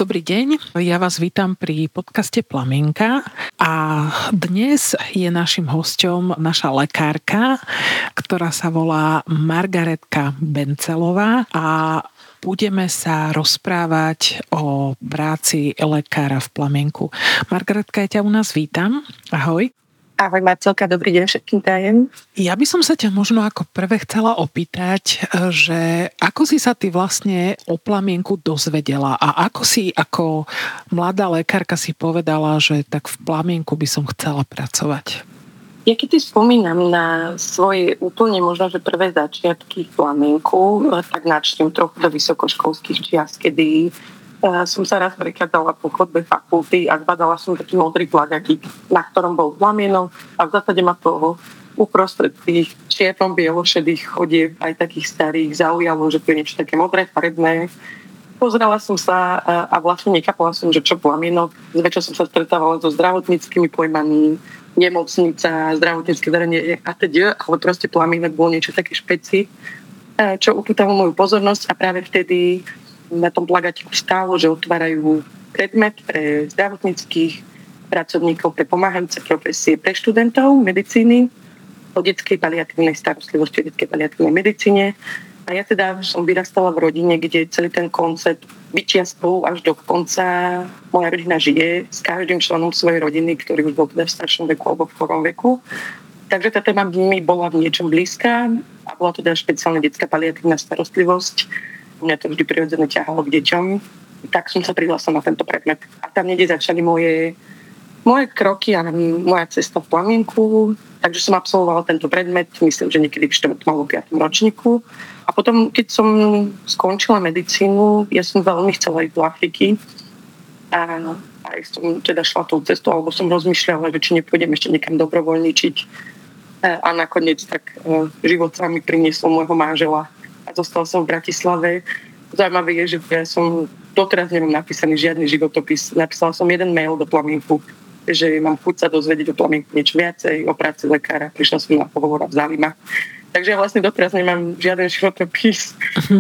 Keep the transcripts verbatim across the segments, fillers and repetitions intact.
Dobrý deň, ja vás vítam pri podcaste Plamienka a dnes je našim hosťom naša lekárka, ktorá sa volá Margaretka Bencelová a budeme sa rozprávať o práci lekára v Plamienku. Margaretka, ja ťa u nás vítam. Ahoj. Ahoj Marcelka, dobrý deň všetkým prajem. Ja by som sa ťa možno ako prvé chcela opýtať, že ako si sa ty vlastne o Plamienku dozvedela a ako si ako mladá lekárka si povedala, že tak v Plamienku by som chcela pracovať? Ja keď si spomínam na svoje úplne možno, že prvé začiatky v Plamienku, tak načnem trochu do vysokoškolských čias, kedy som sa raz prechádzala po chodbe fakulty a zbadala som taký modrý plagatík, na ktorom bol plamienok a v zásade ma toho uprostred tých čierno-bielo-šedých chodieb aj takých starých zaujalo, že to je niečo také modré, farebné. Pozerala som sa a vlastne nechápala som, že čo plamienok. Zväčša som sa stretávala so zdravotníckymi pojmami, nemocnica, zdravotnícke zariadenie a teda, ale proste plamienok bol niečo také špeci, čo upútalo moju pozornosť a práve vtedy na tom plagátiku stálo, že otvárajú predmet pre zdravotníckych pracovníkov, pre pomáhajúce profesie, pre študentov medicíny, o detskej paliatívnej starostlivosti, o detskej paliatívnej medicíne. A ja teda som vyrastala v rodine, kde celý ten koncept vyčiastol až do konca. Moja rodina žije s každým členom svojej rodiny, ktorý už bol teda v staršom veku alebo v chorom veku. Takže tá téma mi bola v niečom blízka a bola teda špeciálne detská paliatívna starostlivosť. Mňa to vždy prirodzene ťahalo k deťom, tak som sa prihlásila na tento predmet. A tam niekde začali moje, moje kroky a moja cesta v Plamienku. Takže som absolvovala tento predmet, myslím, že niekedy v štvrtom alebo piatom ročníku. A potom, keď som skončila medicínu, ja som veľmi chcela ísť do Afriky. A aj som teda šla tou cestou, alebo som rozmýšľala, že či nepôjdem ešte niekam dobrovoľničiť. A nakoniec tak život sa mi priniesol môjho manžela. A zostala som v Bratislave. Zaujímavé je, že ja som doteraz nemám napísaný žiadny životopis. Napísala som jeden mail do Plamienku, že mám chuť sa dozvedieť o Plamienku niečo viacej, o práci lekára. Prišla som na pohovor a vzali ma. Takže ja vlastne doteraz nemám žiaden životopis.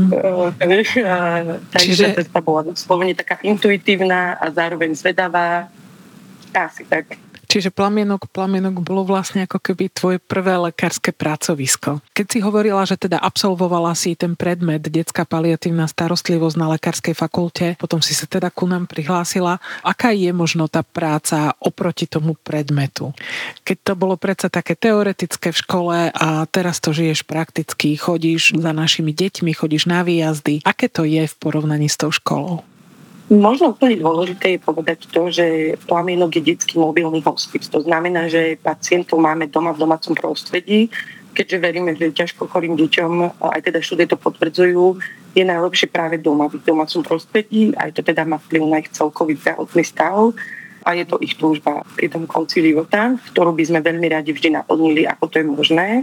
Takže Čiže... tá cesta bola doslovene taká intuitívna a zároveň zvedavá. Asi tak. Čiže plamienok, plamienok bolo vlastne ako keby tvoje prvé lekárske pracovisko. Keď si hovorila, že teda absolvovala si ten predmet detská paliatívna starostlivosť na lekárskej fakulte, potom si sa teda ku nám prihlásila. Aká je možno tá práca oproti tomu predmetu? Keď to bolo predsa také teoretické v škole a teraz to žiješ prakticky, chodíš za našimi deťmi, chodíš na výjazdy. Aké to je v porovnaní s tou školou? Možno úplne dôležité je povedať to, že Plamienok je detský mobilný hospic. To znamená, že pacientov máme doma v domácom prostredí, keďže veríme, že ťažko chorým deťom, aj teda štúdie to potvrdzujú, je najlepšie práve doma v domácom prostredí, aj to teda má vplyv na ich celkový zdravotný stav a je to ich túžba pri tom konci života, ktorú by sme veľmi radi vždy naplnili, ako to je možné.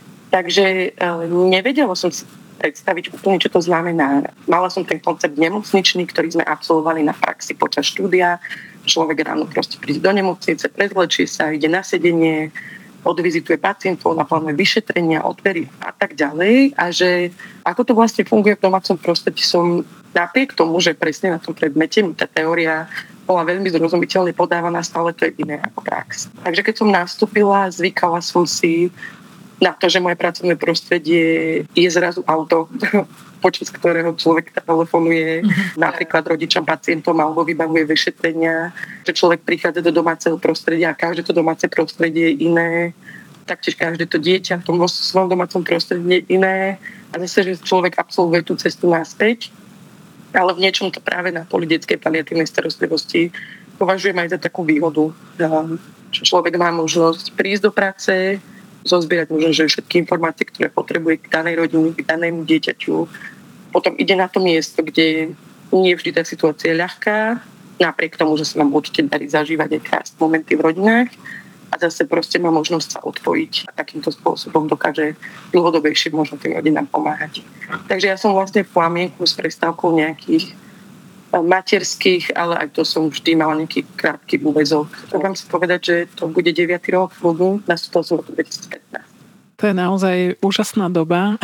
Takže nevedela som si predstaviť úplne, čo to znamená. Mala som ten koncept nemocničný, ktorý sme absolvovali na praxi počas štúdia. Človek ráno proste príde do nemocnice, prezlečie sa, ide na sedenie, odvizituje pacientov, naplánuje vyšetrenia, odbery a tak ďalej. A že ako to vlastne funguje v domácom prostredí, som napriek tomu, že presne na tom predmete tá teória bola veľmi zrozumiteľne podávaná, stále to je iné ako prax. Takže keď som nastúpila, zvykala som si na to, že moje pracovné prostredie je zrazu auto, počas ktorého človek telefonuje napríklad rodičom, pacientom alebo vybavuje vyšetrenia, že človek prichádza do domáceho prostredia a každé to domáce prostredie je iné, taktiež každé to dieťa v tom svojom domácom prostredí je iné a zase, že človek absolvuje tú cestu naspäť, ale v niečom to práve na poli detskej paliatívnej starostlivosti považujem aj za takú výhodu, že človek má možnosť prísť do práce, zozbierať možno, že všetky informácie, ktoré potrebuje k danej rodine, k danému dieťaťu. Potom ide na to miesto, kde nie vždy tá situácia je ľahká, napriek tomu, že sa nám určite darí zažívať aj krásne momenty v rodinách a zase proste má možnosť sa odpojiť a takýmto spôsobom dokáže dlhodobejšie možno tým rodinám pomáhať. Takže ja som vlastne v Plamienku s prestávkou nejakých materských, ale aj to som vždy mala nejaký krátky úväzok. Môžem si povedať, že to bude deviaty rok v Lubnu, nastúpila som v roku dvetisícpätnásť. To je naozaj úžasná doba.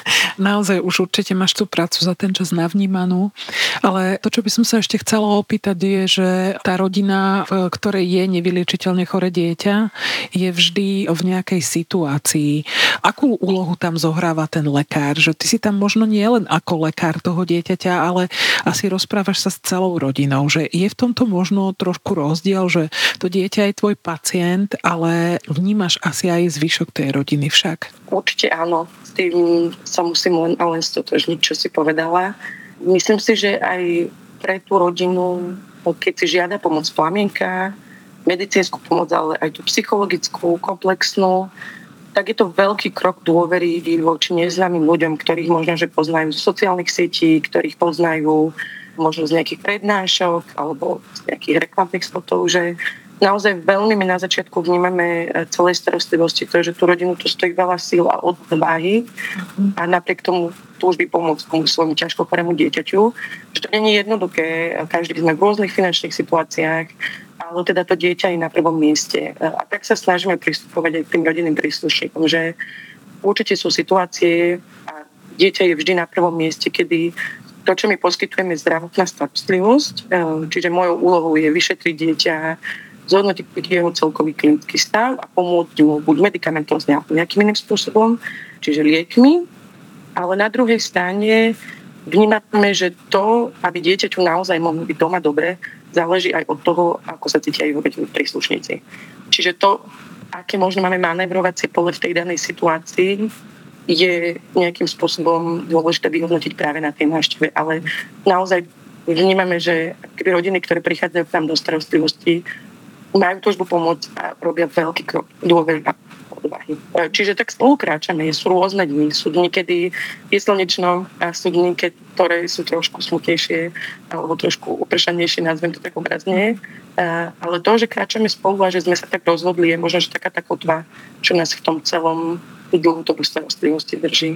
Naozaj už určite máš tú prácu za ten čas navnímanú. Ale to, čo by som sa ešte chcela opýtať, je, že tá rodina, v ktorej je nevyliečiteľne choré dieťa, je vždy v nejakej situácii. Akú úlohu tam zohráva ten lekár? Že ty si tam možno nie len ako lekár toho dieťaťa, ale asi rozprávaš sa s celou rodinou. Že je v tomto možno trošku rozdiel, že to dieťa je tvoj pacient, ale vnímaš asi aj zvyšok tej rodiny však. Určite áno. S tým sa musím len, len stotožniť, čo si povedala. Myslím si, že aj pre tú rodinu, keď si žiada pomoc plamienka, medicínsku pomoc, ale aj tú psychologickú, komplexnú, tak je to veľký krok dôvery voči neznámym ľuďom, ktorých možno, že poznajú z sociálnych sietí, ktorých poznajú možno z nejakých prednášok alebo z nejakých reklamných spotov, že naozaj veľmi my na začiatku vnímame celej starostlivosti to, že tú rodinu to stojí veľa síl a odvahy a napriek tomu túžby pomôcť tomu svojmu ťažko chorému dieťaťu. Že to nie je jednoduché, každý sme v rôznych finančných situáciách, ale teda to dieťa je na prvom mieste. A tak sa snažíme pristupovať aj k tým rodinným príslušníkom, že určite sú situácie a dieťa je vždy na prvom mieste, kedy to, čo my poskytujeme, je zdravotná starostlivosť, čiže mojou úlohou je vyšetriť dieťa, zhodnotiť jeho celkový klinický stav a pomôcť mu buď medikamentózne alebo nejakým iným spôsobom, čiže liekmi. Ale na druhej strane vnímame, že to, aby dieťaťu naozaj mohlo byť doma dobre, záleží aj od toho, ako sa cítia jeho príslušníci. Čiže to, aké možno máme manévrovacie pole v tej danej situácii, je nejakým spôsobom dôležité vyhodnotiť práve na tej návšteve. Ale naozaj vnímame, že rodiny, ktoré prichádzajú k nám do starostlivosti, majú túžbu pomôcť a robia veľký krok dôvery a odvahy. Čiže tak spolukráčame. Sú rôzne dni. Sú dni, kedy je slnečno a sú dni, ktoré sú trošku smutnejšie alebo trošku upršanejšie, nazvem to tak obrazne. Ale to, že kráčame spolu a že sme sa tak rozhodli, je možno, že taká tá kotva, čo nás v tom celom dlhodobú starostlivosti drží.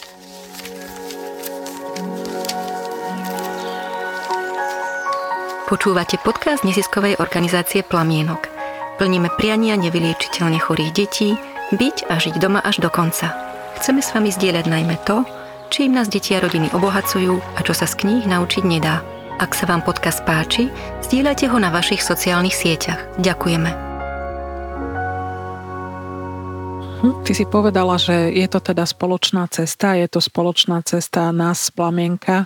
Počúvate podcast neziskovej organizácie Plamienok. Plníme priania nevyliečiteľne chorých detí, byť a žiť doma až do konca. Chceme s vami zdieľať najmä to, čím nás deti a rodiny obohacujú a čo sa z kníh naučiť nedá. Ak sa vám podcast páči, zdieľajte ho na vašich sociálnych sieťach. Ďakujeme. Ty si povedala, že je to teda spoločná cesta, je to spoločná cesta nás, Plamienka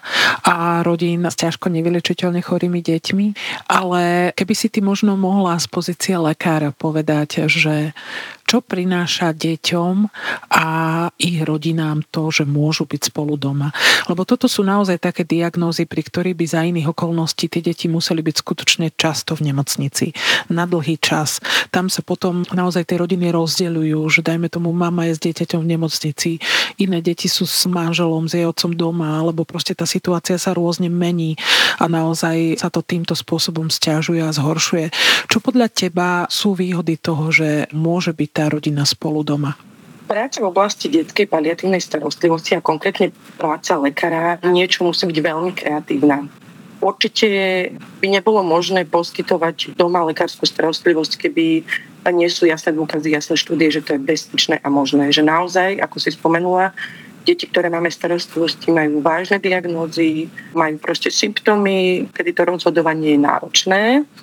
a rodín s ťažko nevyliečiteľne chorými deťmi, ale keby si ty možno mohla z pozície lekára povedať, že čo prináša deťom a ich rodinám to, že môžu byť spolu doma. Lebo toto sú naozaj také diagnózy, pri ktorých by za iných okolností tie deti museli byť skutočne často v nemocnici. Na dlhý čas. Tam sa potom naozaj tie rodiny rozdeľujú, že dajme tomu mama je s dieťaťom v nemocnici, iné deti sú s manželom, s jej otcom doma, alebo proste tá situácia sa rôzne mení a naozaj sa to týmto spôsobom sťažuje a zhoršuje. Čo podľa teba sú výhody toho, že môže byť tá rodina spolu doma? Práca v oblasti detskej paliatívnej starostlivosti a konkrétne práca lekára niečo musí byť veľmi kreatívna. Určite by nebolo možné poskytovať doma lekárskú starostlivosť, keby nie sú jasné dôkazy, jasné štúdie, že to je bezpečné a možné. Že naozaj, ako si spomenula, deti, ktoré máme v starostlivosti, majú vážne diagnózy, majú proste symptómy, kedy to rozhodovanie je náročné.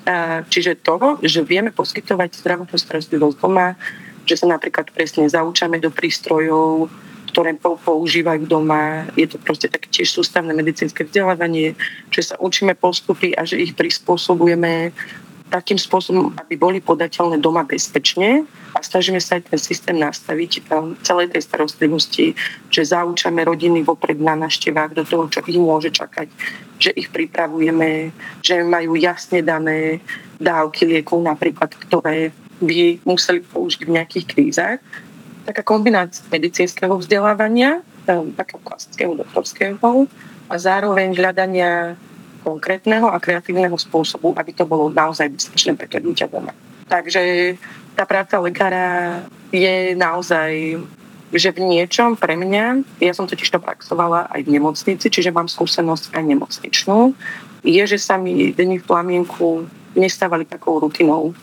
Čiže to, že vieme poskytovať zdravotnú starostlivosť doma, že sa napríklad presne zaučame do prístrojov, ktoré používajú doma. Je to proste také tiež sústavné medicínske vzdelávanie, že sa učíme postupy a že ich prispôsobujeme takým spôsobom, aby boli podateľné doma bezpečne a snažíme sa aj ten systém nastaviť celej tej starostlivosti, že zaučame rodiny vopred na návštevách do toho, čo ich môže čakať, že ich pripravujeme, že majú jasne dané dávky liekov napríklad, ktoré by museli použiť v nejakých krízach. Taká kombinácia medicínskeho vzdelávania, takého klasického doktorského a zároveň hľadania konkrétneho a kreatívneho spôsobu, aby to bolo naozaj bezpečné pre to dieťa doma. Takže tá práca lekára je naozaj, že v niečom pre mňa, ja som totiž to praxovala aj v nemocnici, čiže mám skúsenosť aj nemocničnú, je, že sa mi dni v Plamienku nestávali takou rutinou.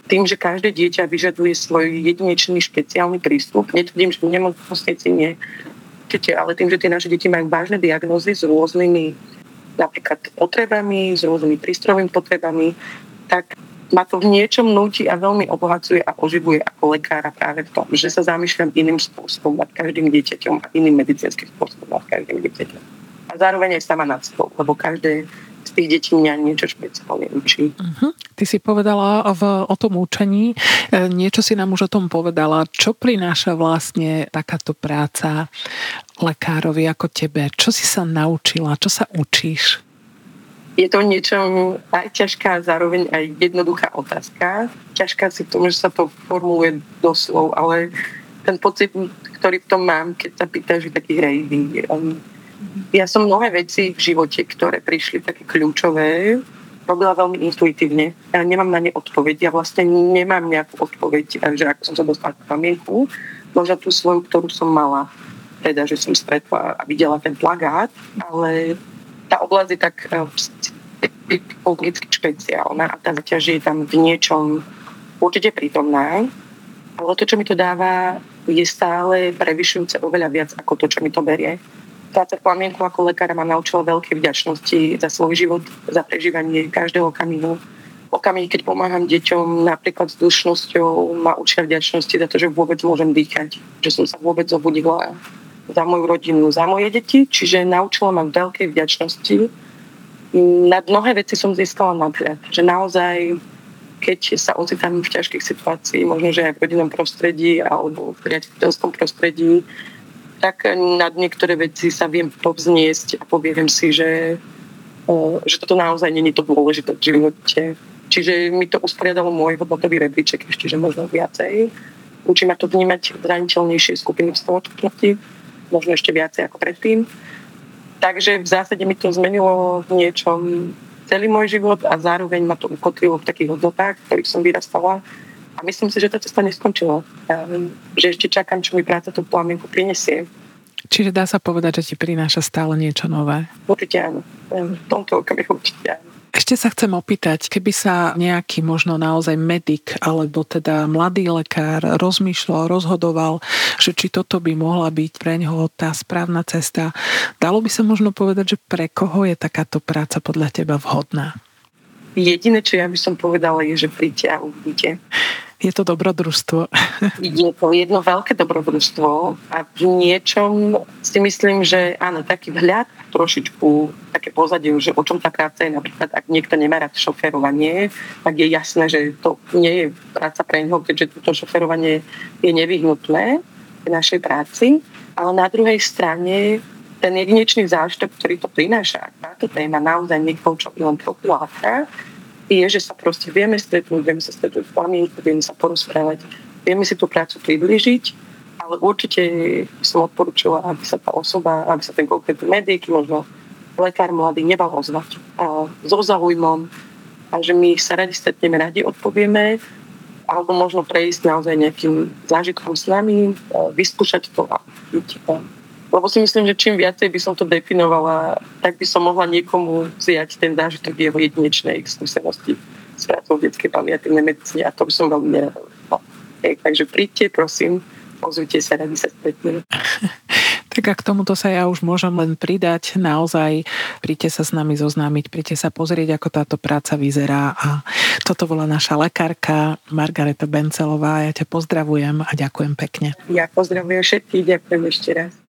tým, že každé dieťa vyžaduje svoj jedinečný špeciálny prístup, netvrdím, že nemocnici nie, ale tým, že tie naše deti majú vážne diagnózy s rôznymi napríklad potrebami, s rôznymi prístrojovými potrebami, tak ma to v niečom núti a veľmi obohacuje a oživuje ako lekára práve v tom, že sa zamýšľam iným spôsobom nad každým dieťaťom a iným medicínskym spôsobom nad každým dieťaťom. A zároveň aj sama nad sebou, lebo každé z tých detí mňa niečo špeciálne učí. Uh-huh. Ty si povedala v, o tom učení, niečo si nám už o tom povedala. Čo prináša vlastne takáto práca lekárovi ako tebe? Čo si sa naučila? Čo sa učíš? Je to niečo aj ťažká, zároveň aj jednoduchá otázka. Ťažká si v tom, že sa to formuluje do slov, ale ten pocit, ktorý v tom mám, keď sa pýtaš, je taký hrejivý. Ja som mnohé veci v živote, ktoré prišli také kľúčové, robila veľmi intuitívne. Ja nemám na ne odpoveď. Ja vlastne nemám nejakú odpoveď, že ako som sa dostala k pamienku, možno tú svoju, ktorú som mala. Teda, že som stretla a videla ten plagát, ale tá oblasť je tak politicky špeciálna a tá zaťaž je tam v niečom určite prítomná, ale to, čo mi to dáva, je stále prevyšujúce oveľa viac ako to, čo mi to berie. Práca v Plamienku ako lekára ma naučila veľké vďačnosti za svoj život, za prežívanie každého okamihu. Okamih, keď pomáham deťom napríklad s dušnosťou, ma učia vďačnosti za to, že vôbec môžem dýchať, že som sa vôbec zobudila za moju rodinu, za moje deti, čiže naučila ma veľkej vďačnosti. Na mnohé veci som získala nadhľad, že naozaj, keď sa ocitám v ťažkých situáciách, možno, že aj v rodinnom prostredí alebo v priateľskom prostredí, tak nad niektoré veci sa viem povzniesť a poviem si, že, že toto naozaj nie je to dôležité v živote. Čiže mi to usporiadalo môj hodnotový rebríček ešte, že možno viacej. Učí ma to vnímať zraniteľnejšie skupiny v spoločnosti, možno ešte viacej ako predtým. Takže v zásade mi to zmenilo v niečom celý môj život a zároveň ma to ukotvilo v takých hodnotách, v ktorých som vyrastala. A myslím si, že tá cesta neskončila. Že ešte čakám, čo mi práca tú Plamienku prinesie. Čiže dá sa povedať, že ti prináša stále niečo nové? Určite áno. V tomto okamihu určite áno. Ešte sa chcem opýtať, keby sa nejaký možno naozaj medik alebo teda mladý lekár rozmýšľal, rozhodoval, že či toto by mohla byť pre ňoho tá správna cesta, dalo by sa možno povedať, že pre koho je takáto práca podľa teba vhodná? Jediné, čo ja by som povedala, je, že príďte a uvidíte. Je to dobrodružstvo. Je to jedno veľké dobrodružstvo a v niečom si myslím, že áno, taký vhľad, trošičku také pozadie, že o čom tá práca je, napríklad ak niekto nemá rád šoférovanie, tak je jasné, že to nie je práca pre neho, keďže toto šoférovanie je nevyhnutné v našej práci, ale na druhej strane ten jedinečný zážitok, ktorý to prináša, táto téma naozaj niekoho, čo len trochu láka, je, že sa proste vieme stretnúť, vieme sa stretnúť v Plamienku, vieme sa porozprávať, vieme si tú prácu priblížiť, ale určite som odporúčila, aby sa tá osoba, aby sa ten konkrétny medík, možno lekár mladý, nebal ozvať a so záujmom a že my sa radi stretneme, radi odpovieme, alebo možno prejsť naozaj nejakým zážitkom s nami, vyskúšať to a byť. Lebo si myslím, že čím viacej by som to definovala, tak by som mohla niekomu vziať ten zážitok jeho jedinečnej skúsenosti s prácou v detskej paliatívnej medicíne a to by som veľmi nerada. No. Takže príďte, prosím, pozrite sa, radi sa stretneme. Tak a k tomuto sa ja už môžem len pridať. Naozaj príďte sa s nami zoznámiť, príďte sa pozrieť, ako táto práca vyzerá a toto bola naša lekárka Margareta Bencelová. Ja ťa pozdravujem a ďakujem pekne. Ja pozdravujem všetkých, ďakujem ešte raz.